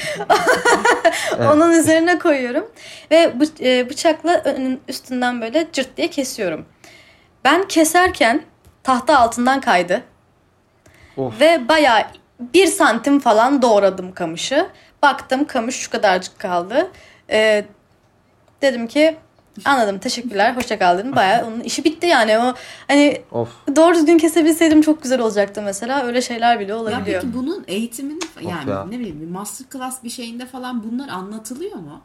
Onun üzerine koyuyorum ve bı- e, bıçakla önün üstünden böyle cırt diye kesiyorum. Ben keserken tahta altından kaydı. Of. Ve bayağı bir santim falan doğradım kamışı. Baktım kamış şu kadarcık kaldı. Ee, dedim ki anladım teşekkürler hoşça kal dedim. Bayağı onun işi bitti yani. O hani of. doğru düzgün kesebilseydim çok güzel olacaktı mesela. Öyle şeyler bile Ya olabiliyor. peki bunun eğitimini yani ya. ne bileyim bir master class bir şeyinde falan bunlar anlatılıyor mu?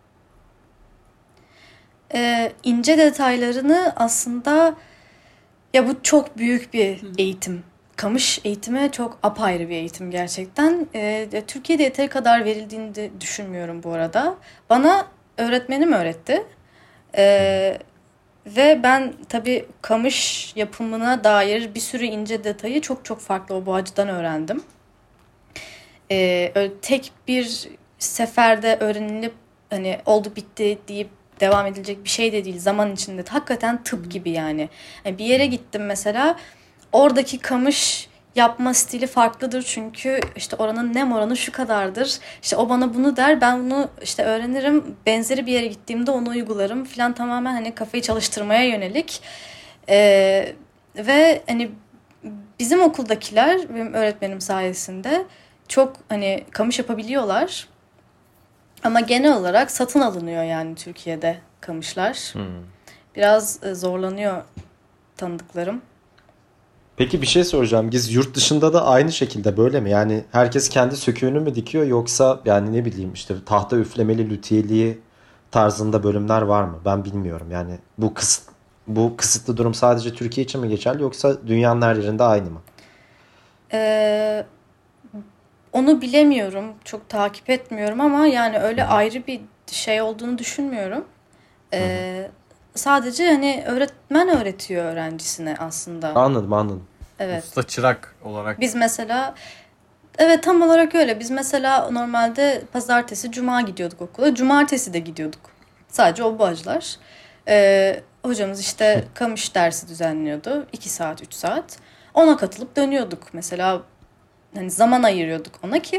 Ee, ince detaylarını aslında ya bu çok büyük bir eğitim. Kamış eğitimi çok apayrı bir eğitim gerçekten. Ee, Türkiye'de yeteri kadar verildiğini de düşünmüyorum bu arada. Bana öğretmenim öğretti. Ee, ve ben tabii kamış yapımına dair bir sürü ince detayı çok çok farklı o boğacıdan öğrendim. Ee, öyle tek bir seferde öğrenilip hani oldu bitti deyip devam edilecek bir şey de değil. Zaman içinde hakikaten tıp gibi yani. Yani bir yere gittim mesela oradaki kamış yapma stili farklıdır çünkü işte oranın nem oranı şu kadardır. İşte o bana bunu der ben bunu işte öğrenirim. Benzeri bir yere gittiğimde onu uygularım falan tamamen hani kafayı çalıştırmaya yönelik. Ee, ve hani bizim okuldakiler benim öğretmenim sayesinde çok hani kamış yapabiliyorlar. Ama genel olarak satın alınıyor yani Türkiye'de kamışlar. Hmm. Biraz e, zorlanıyor tanıdıklarım. Peki bir şey soracağım. Giz yurt dışında da aynı şekilde böyle mi? Yani herkes kendi söküğünü mü dikiyor yoksa yani ne bileyim işte tahta üflemeli lütiyeliği tarzında bölümler var mı? Ben bilmiyorum. Yani bu kısıt bu kısıtlı durum sadece Türkiye için mi geçerli yoksa dünyanın her yerinde aynı mı? Ee, onu bilemiyorum. Çok takip etmiyorum ama yani öyle Hı hı. ayrı bir şey olduğunu düşünmüyorum. Ee, sadece hani öğretmen öğretiyor öğrencisine aslında. Anladım anladım. Evet. Usta çırak olarak. Biz mesela evet tam olarak öyle. Biz mesela normalde pazartesi, cuma gidiyorduk okula. Cumartesi de gidiyorduk. Sadece o boğacılar. Ee, hocamız işte kamış dersi düzenliyordu. iki saat, üç saat. Ona katılıp dönüyorduk. Mesela hani zaman ayırıyorduk ona ki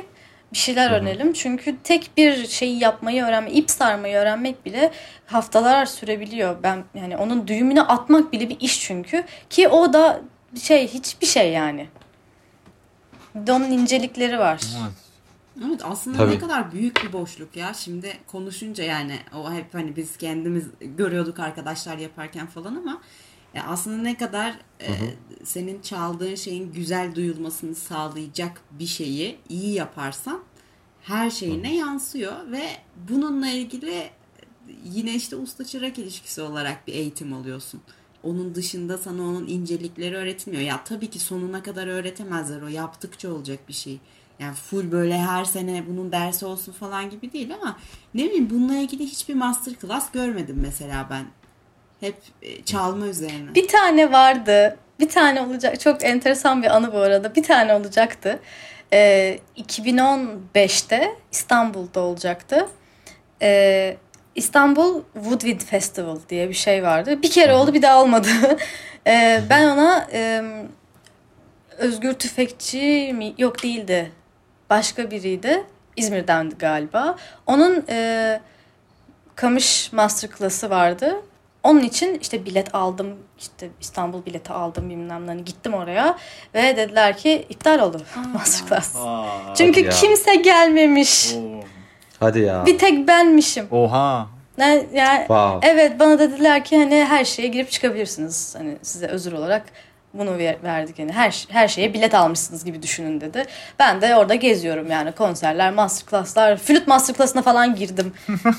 bir şeyler öğrenelim. Çünkü tek bir şeyi yapmayı öğrenmek, ip sarmayı öğrenmek bile haftalar sürebiliyor. Ben yani onun düğümünü atmak bile bir iş çünkü. Ki o da şey hiçbir şey yani. Bir de onun incelikleri var. Evet. Evet, aslında Tabii. ne kadar büyük bir boşluk ya. Şimdi konuşunca yani o hep hani biz kendimiz görüyorduk arkadaşlar yaparken falan ama ya aslında ne kadar e, senin çaldığın şeyin güzel duyulmasını sağlayacak bir şeyi iyi yaparsan her şeyine yansıyor ve bununla ilgili yine işte usta çırak ilişkisi olarak bir eğitim alıyorsun. Onun dışında sana onun incelikleri öğretilmiyor. Ya tabii ki sonuna kadar öğretemezler. O yaptıkça olacak bir şey. Yani full böyle her sene bunun dersi olsun falan gibi değil ama ne bileyim bununla ilgili hiçbir masterclass görmedim mesela ben. Hep e, çalma üzerine. Bir tane vardı. Bir tane olacak. Çok enteresan bir anı bu arada. Bir tane olacaktı. Ee, iki bin on beşte İstanbul'da olacaktı. Ee, İstanbul Woodwind Festival diye bir şey vardı. Bir kere oldu, bir daha olmadı. Ee, ben ona e, Özgür Tüfekçi mi? Yok, değildi. Başka biriydi. İzmir'dendi galiba. Onun e, Kamış Masterclass'ı vardı. Onun için işte bilet aldım. İşte İstanbul bileti aldım bilmem ne. Hani gittim oraya ve dediler ki iptal oldu Masterclass. Aa, Çünkü ya. kimse gelmemiş. Oo. Hadi ya. Bir tek benmişim. Oha. Yani, yani Wow. evet, bana dediler ki hani her şeye girip çıkabilirsiniz. Hani size özür olarak bunu ver- verdik. Yani her her şeye bilet almışsınız gibi düşünün dedi. Ben de orada geziyorum yani, konserler, masterclasslar, flüt masterclass'ına falan girdim.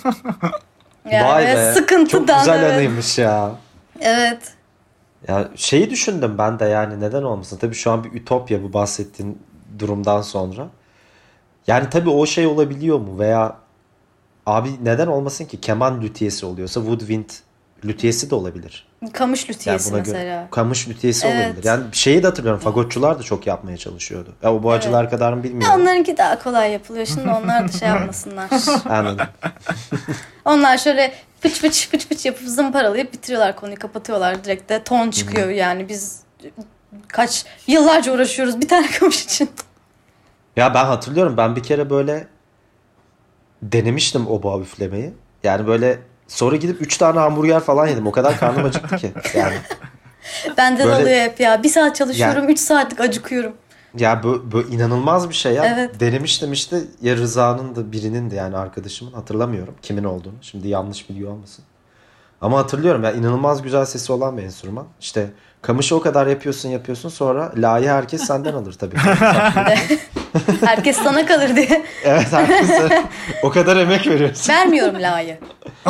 Yani Vay be. Çok sıkıntıdan. güzel evet. anıymış ya. Evet. Ya şeyi düşündüm ben de, yani neden olmasın. Tabii şu an bir ütopya bu bahsettiğin durumdan sonra. Yani tabii o şey olabiliyor mu veya abi neden olmasın ki, keman lütiyesi oluyorsa woodwind lütiyesi de olabilir. Kamış Yani lütiyesi buna mesela. göre kamış lütiyesi Evet. olabilir. Yani şeyi de hatırlıyorum, fagotçular da çok yapmaya çalışıyordu. Ya o boğacılar kadar mı Ya bilmiyorum. onlarınki daha kolay yapılıyor. Şimdi onlar da şey yapmasınlar. Anladım. Onlar şöyle pıç pıç pıç pıç yapıp zımparalayıp bitiriyorlar, konuyu kapatıyorlar. Direkt de ton çıkıyor yani. Biz kaç yıllarca uğraşıyoruz bir tane kamış için. Ya ben hatırlıyorum, ben bir kere böyle denemiştim o boğa üflemeyi. Yani böyle sonra gidip üç tane hamburger falan yedim. O kadar karnım acıktı ki. Yani Bende de Böyle- oluyor hep ya. Bir saat çalışıyorum, Yani- üç saatlik acıkıyorum. ya bu, bu inanılmaz bir şey ya. Evet. Denemiştim işte, ya Rıza'nın da birinin de, yani arkadaşımın, hatırlamıyorum kimin olduğunu. Şimdi yanlış biliyor olmasın. Ama hatırlıyorum ya, inanılmaz güzel sesi olan bir enstrüman. İşte kamışı o kadar yapıyorsun yapıyorsun, sonra la'yı herkes senden alır tabii. Herkes sana kalır diye. Evet, herkese o kadar emek veriyorsun. Vermiyorum la'yı.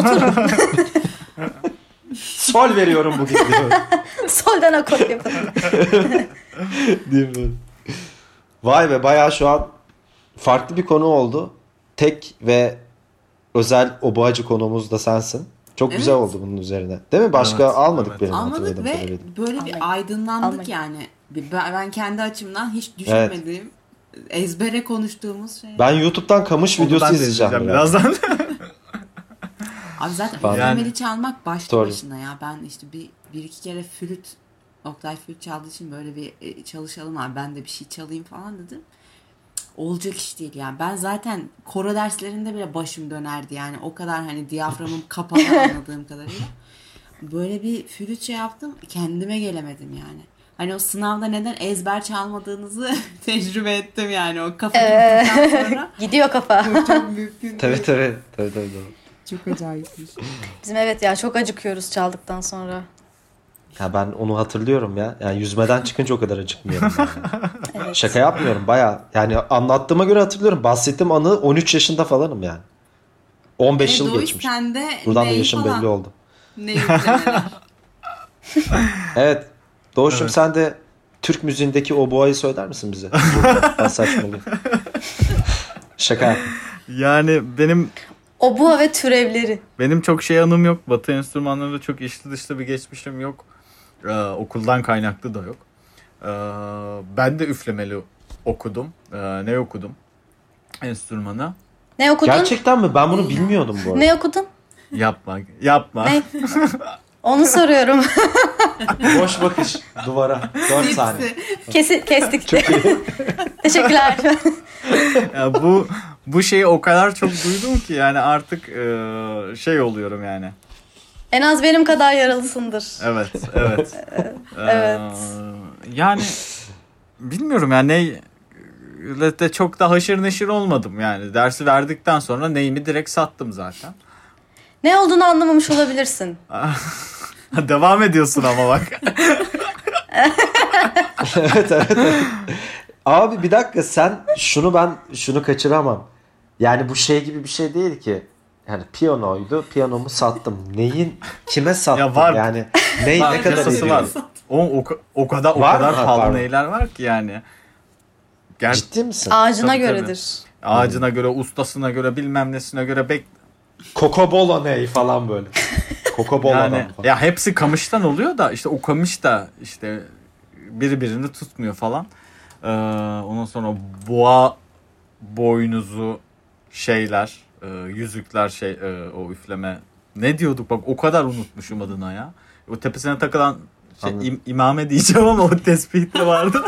Sol veriyorum bugün diyor. Soldan akort yapın. Değil mi? Vay be, bayağı şu an farklı bir konu oldu. Tek ve özel oboacı konuğumuz da sensin. Çok Evet. güzel oldu bunun üzerine. Değil mi? Başka Evet, almadık evet. benim Almadık hatırladığım ve kadarıyla. böyle Almayın. bir aydınlandık Almayın. yani. Bir- Ben, ben kendi açımdan hiç düşünmediğim, ezbere konuştuğumuz şey. Ben YouTube'dan kamış Onu videosu ben de izleyeceğim. izleyeceğim biraz. birazdan. Abi zaten Ben- üflemeli Yani- çalmak başlı Doğru. başına ya. Ben işte bir, bir iki kere flüt, Oktay flüt çaldığı için böyle bir e, çalışalım abi, ben de bir şey çalayım falan dedim. Olacak iş değil yani. Ben zaten koro derslerinde bile başım dönerdi yani. O kadar hani diyaframım kapalı anladığım kadarıyla. Böyle bir flüt şey yaptım, kendime gelemedim yani. Hani o sınavda neden ezber çalmadığınızı tecrübe ettim yani, o kafa Ee, gittikten sonra. Gidiyor kafa. Bu çok mümkün Tabii değil. tabii. Tabii tabii. doğru. Çok acayipmiş. Bizim evet ya, çok acıkıyoruz çaldıktan sonra. Ya ben onu hatırlıyorum ya. Yani yüzmeden çıkınca o kadar acıkmıyorum. Yani. Evet. Şaka yapmıyorum baya. Yani anlattığıma göre hatırlıyorum. Bahsettiğim anı on üç yaşında falanım yani. on beş E, yıl Doğuş, geçmiş. sende Buradan da ney yaşım falan? belli oldu. Ne yüklemeler. Evet. Doğuş'um, Evet. sen de Türk müziğindeki o boğayı söyler misin bize? Ben saçmalıyım. Şaka yaptım. Yani benim Obua ve türevleri. benim çok şey anım yok. Batı enstrümanlarında çok içli dışlı bir geçmişim yok. Ee, okuldan kaynaklı da yok. Ee, ben de üflemeli okudum. Ee, ne okudum? Enstrümanı. Ne okudun? Gerçekten mi? Ben bunu bilmiyordum bu arada. Ne okudun? Yapma. Yapma. Ne? Onu soruyorum. Boş bakış duvara. dört saniye. Kesi, kestik. Teşekkürler. Ya bu bu şeyi o kadar çok duydum ki yani artık e, şey oluyorum yani. En az benim kadar yaralısındır. Evet, evet. Evet. Ee, yani bilmiyorum yani ne de çok da haşır neşir olmadım yani. Dersi verdikten sonra neyimi direkt sattım zaten. Ne olduğunu anlamamış olabilirsin. Devam ediyorsun ama bak. evet, evet evet. Abi bir dakika, sen şunu ben şunu kaçıramam. Yani bu şey gibi bir şey değil ki. Yani piyanoydu. Piyanomu sattım. Neyin kime sattım? Ya var. Yani ney Var, ne kadar piyasası ediyor? var. O, o, o kadar o Var kadar mı? Ha, pahalı pardon. neyler var ki yani. Ger- Ciddi misin? Ağacına Tabii, göredir. Ağacına göre, ustasına göre, bilmem nesine göre bek Coca-Cola ney falan böyle. Coca-Cola'dan yani falan. ya hepsi kamıştan oluyor da işte o kamış da işte birbirini tutmuyor falan. Ee, ondan sonra boğa boynuzu şeyler, e, yüzükler şey e, o üfleme ne diyorduk bak o kadar unutmuşum adına ya. O tepesine takılan şey, im, imame diyeceğim ama o tespih de vardı.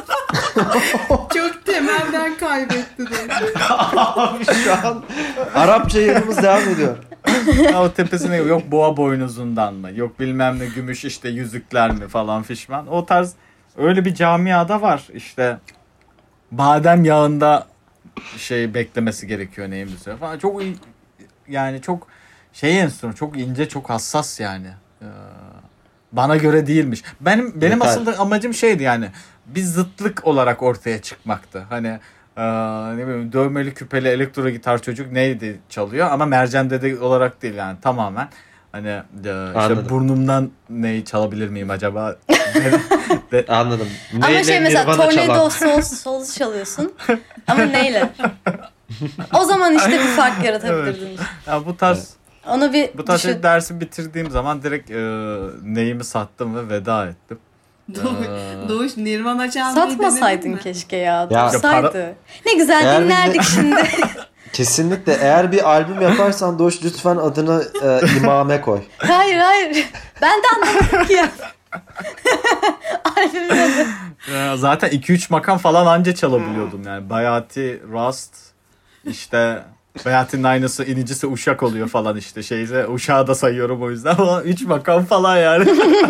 Çok temelden kaybetti de. Abi şu an Arapça yayınımız devam ediyor. Ya o tepesine yok boğa boynuzundan mı? Yok bilmem ne gümüş işte yüzükler mi falan fişman. O tarz öyle bir camiada var. İşte badem yağında şey beklemesi gerekiyor neyim bir süre falan. Çok iyi- yani çok şey enstrüman çok ince çok hassas yani. Ee, bana göre değilmiş. Benim benim Yeter. asıl amacım şeydi yani bir zıtlık olarak ortaya çıkmaktı. Hani Ee, ne bileyim dövmeli küpeli elektro gitar çocuk neydi çalıyor ama mercan dede olarak değil yani tamamen hani e, işte Anladım. burnumdan neyi çalabilir miyim acaba? De- de- Anladım. Ama Neyle şey mesela Nirvana tornado çalan? sol, sol çalıyorsun. Ama neyle? O zaman işte bir fark yaratabilirdin. ya bu tarz Onu bir bu tarz düşün. şey dersi bitirdiğim zaman direkt e, neyimi sattım ve veda ettim. Doğuş, Ee, Doğuş Nirvana çalmayı Satmasaydın denedin mi? keşke ya. Ya- Dursaydı. Ya Ne güzel Eğer dinlerdik bizi- şimdi. Kesinlikle. Eğer bir albüm yaparsan Doğuş lütfen adını e, imame koy. Hayır hayır. Ben de anlamadım ki ya. Albümün adı. e, zaten iki üç makam falan anca çalabiliyordum yani. Bayati, Rust işte Bayati'nin aynısı inicisi uşak oluyor falan işte şeyse uşağı da sayıyorum o yüzden ama üç makam falan yani.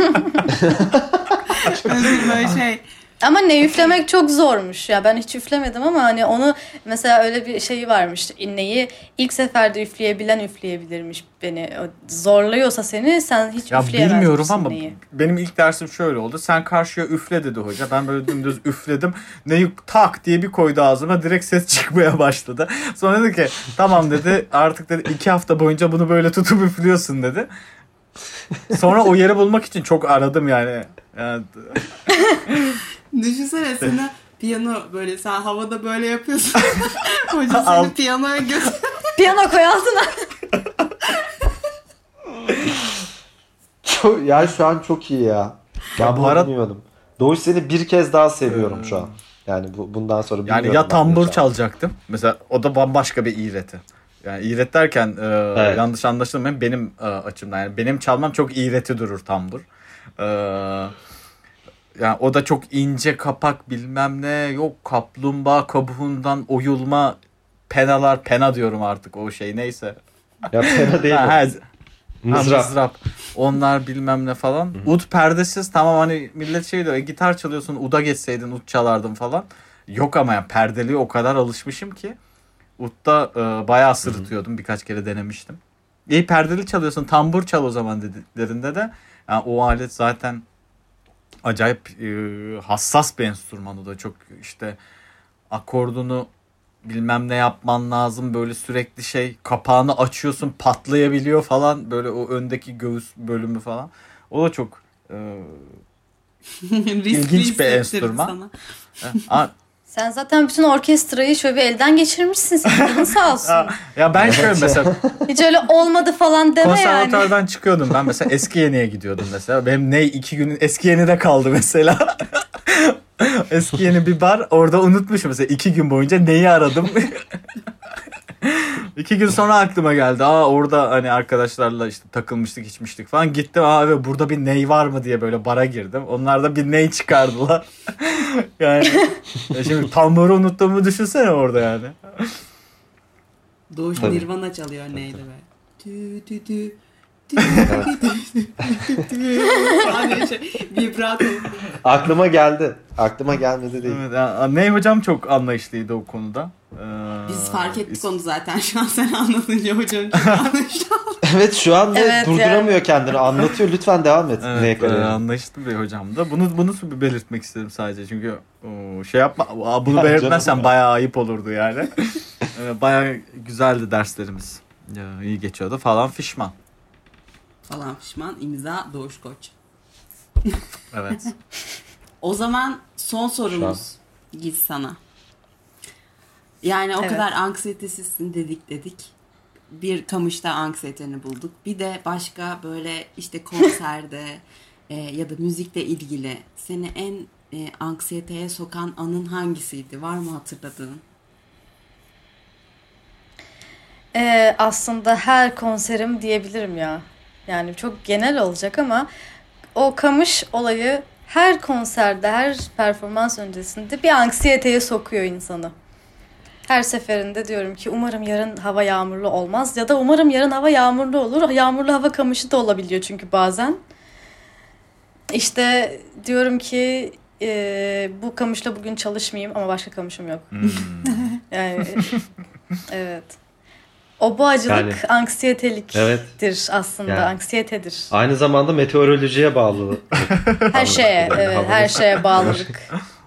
Özgür böyle şey. Ama ne üflemek çok zormuş ya. Ben hiç üflemedim ama hani onu mesela öyle bir şeyi varmış. İnneyi ilk seferde üfleyebilen üfleyebilirmiş beni. O zorluyorsa seni sen hiç Ya üfleyemezsin bilmiyorum ama inneyi. benim ilk dersim şöyle oldu. Sen karşıya üfle dedi hoca. Ben böyle dümdüz üfledim. Neyi tak diye bir koydu ağzıma. Direkt ses çıkmaya başladı. Sonra dedi ki tamam dedi artık dedi iki hafta boyunca bunu böyle tutup üflüyorsun dedi. Sonra o yeri bulmak için çok aradım yani. Yani Düşünsene sana piyano böyle sen havada böyle yapıyorsun. Hoca Al. seni piyanoya götür. Piyano koy altına. Çok, yani şu an çok iyi ya. Ben Ya bu bunu ara- bilmiyordum. Doğuş seni bir kez daha seviyorum şu an. Yani bu, bundan sonra bilmiyorum. Yani ya ben tambur ne çalacaktım. Mesela o da bambaşka bir iğreti. Yani iğret derken e, Evet. yanlış anlaşılmayın benim e, açımdan. Yani benim çalmam çok iğreti durur tambur. E, yani o da çok ince kapak bilmem ne yok kaplumbağa kabuğundan oyulma penalar pena diyorum artık o şey neyse. Ya fena değil Ha, mi? ha, Mızrap. Ha, mızrap. Onlar bilmem ne falan. Ud perdesiz tamam hani millet şey diyor e, gitar çalıyorsun uda geçseydin ud çalardın falan. Yok ama yani perdeliğe o kadar alışmışım ki udda e, bayağı sırıtıyordum. Birkaç kere denemiştim. İyi perdeli çalıyorsun tambur çal o zaman dediklerinde de yani o alet zaten acayip e, hassas bir enstrüman o da çok işte akordunu bilmem ne yapman lazım böyle sürekli şey kapağını açıyorsun patlayabiliyor falan böyle o öndeki göğüs bölümü falan o da çok e, Riskli İlginç bir hissettirir enstrüman. sana. a- Sen zaten bütün orkestrayı şöyle bir elden geçirmişsin. Senin canın sağ olsun. a- ya ben şöyle mesela Hiç öyle olmadı falan deme yani. konservatuardan çıkıyordum ben mesela eski yeniye gidiyordum mesela benim ne iki günün eski yeni de kaldı mesela. Eski yeni bir bar orada unutmuşum mesela iki gün boyunca neyi aradım. İki gün sonra aklıma geldi. Aa orada hani arkadaşlarla işte takılmıştık, içmiştik falan. Gittim aa ve burada bir ney var mı diye böyle bara girdim. Onlar da bir ney çıkardılar. Yani ya şimdi tamburu unuttuğumu düşünsene orada yani. Doğuş Tabii. Nirvana çalıyor neydi be? Tü tü tü. Hani şey, vibrato. Aklıma geldi. Aklıma gelmedi değil. Evet, yani Ney hocam çok anlayışlıydı o konuda. Ee, Biz fark ettik is- onu zaten şu an sen anlatınca hocam çok anlayışlı. Evet şu an ve Evet, durduramıyor yani. kendini. Anlatıyor. Lütfen devam et. Evet, Neye e, kadar? anlayışlı bir hocam da. Bunu bunu bir belirtmek istedim sadece. Çünkü o, şey yapma, aa, bunu Ya belirtmezsen canım. bayağı ayıp olurdu yani. Evet, bayağı güzeldi derslerimiz. Ya, iyi geçiyordu falan fişman. Falan pişman imza Doğuş Koç. Evet. O zaman son sorumuz Giz sana. Yani o Evet. kadar anksiyetesizsin dedik dedik. Bir kamışta anksiyeteni bulduk. Bir de başka böyle işte konserde e, ya da müzikle ilgili seni en e, anksiyeteye sokan anın hangisiydi? Var mı hatırladığın? Ee, aslında her konserim diyebilirim ya. Yani çok genel olacak ama o kamış olayı her konserde, her performans öncesinde bir anksiyeteye sokuyor insanı. Her seferinde diyorum ki umarım yarın hava yağmurlu olmaz ya da umarım yarın hava yağmurlu olur. Yağmurlu hava kamışı da olabiliyor çünkü bazen. İşte diyorum ki e, bu kamışla bugün çalışmayayım ama başka kamışım yok. Hmm. Yani evet. O boğacılık Yani- anksiyeteliktir Evet. aslında. Yani- Anksiyetedir. Aynı zamanda meteorolojiye bağlı. Her şeye, Yani evet, havalı. her şeye bağlılık.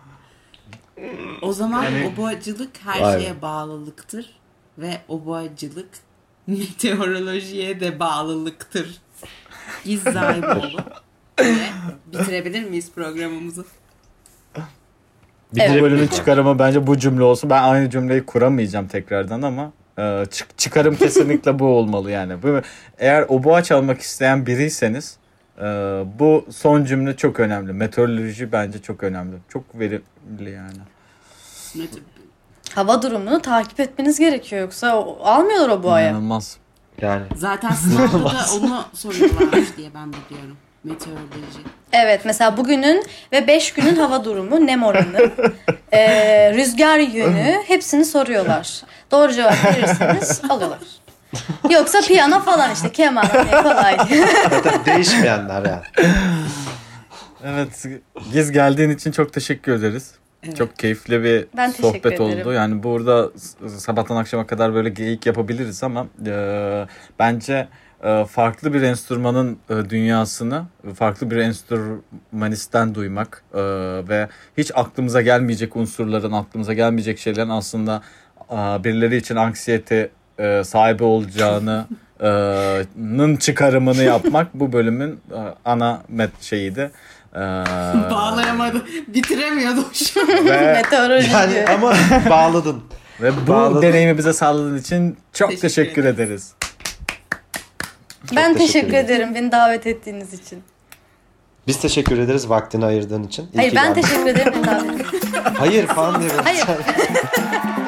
O zaman Yani- oboacılık her Vay şeye bağlılıktır ve oboacılık meteorolojiye de bağlılıktır. Giz Zayboğlu. Ve bitirebilir miyiz programımızı? Bu Evet. bölümün çıkarımı bence bu cümle olsun. Ben aynı cümleyi kuramayacağım tekrardan ama e, çık- çıkarım kesinlikle bu olmalı yani. Bu, eğer oboa çalmak isteyen biriyseniz e, bu son cümle çok önemli. Meteoroloji bence çok önemli. Çok verimli yani. Mete- Hava durumunu takip etmeniz gerekiyor yoksa o- almıyorlar o boğaya. İnanılmaz. Yani Zaten sınavda da onu soruyorlarmış diye ben biliyorum. Meteoroloji. Evet, mesela bugünün ve beş günün hava durumu, nem oranı, e, rüzgar yönü hepsini soruyorlar. Doğru cevap verirseniz alıyorlar. Yoksa piyano falan işte keman hani kolay. zaten değişmeyenler yani. Evet, Giz geldiğin için çok teşekkür ederiz. Evet. Çok keyifli bir Ben teşekkür sohbet oldu. ederim. Yani burada s- sabahtan akşama kadar böyle geyik yapabiliriz ama e, bence e, farklı bir enstrümanın e, dünyasını farklı bir enstrümanistten duymak e, ve hiç aklımıza gelmeyecek unsurların, aklımıza gelmeyecek şeylerin aslında e, birileri için anksiyete e, sahibi olacağını e, nın çıkarımını yapmak bu bölümün e, ana met şeyiydi. E, Bağlayamadı. Bitiremiyordu şu an. ve Meteoroloji Yani diyor. ama bağladın. Ve bu Bağladın. deneyimi bize sağladığın için çok Teşekkür teşekkür, ederiz. ederiz. Ben teşekkür teşekkür ederim. ederim beni davet ettiğiniz için. Biz teşekkür ederiz vaktini ayırdığın için. İyi Hayır ki ben geldin. teşekkür ederim beni davet ettiğiniz için. Hayır falan diye. Hayır.